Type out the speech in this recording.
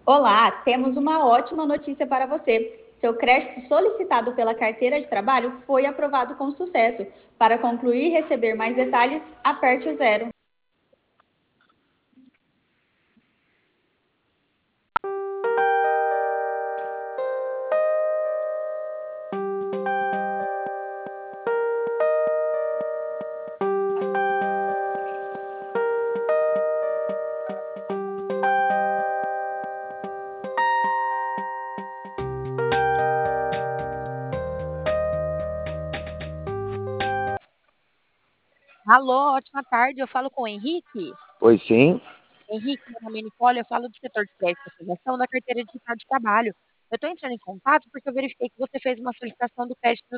Olá, temos uma ótima notícia para você. Seu crédito solicitado pela carteira de trabalho foi aprovado com sucesso. Para concluir e receber mais detalhes, aperte o zero. Alô, ótima tarde. Eu falo com o Henrique. Oi, sim. Henrique, meu nome é Nicole, eu falo do setor de crédito e aprovação da carteira digital de trabalho. Eu estou entrando em contato porque eu verifiquei que você fez uma solicitação do crédito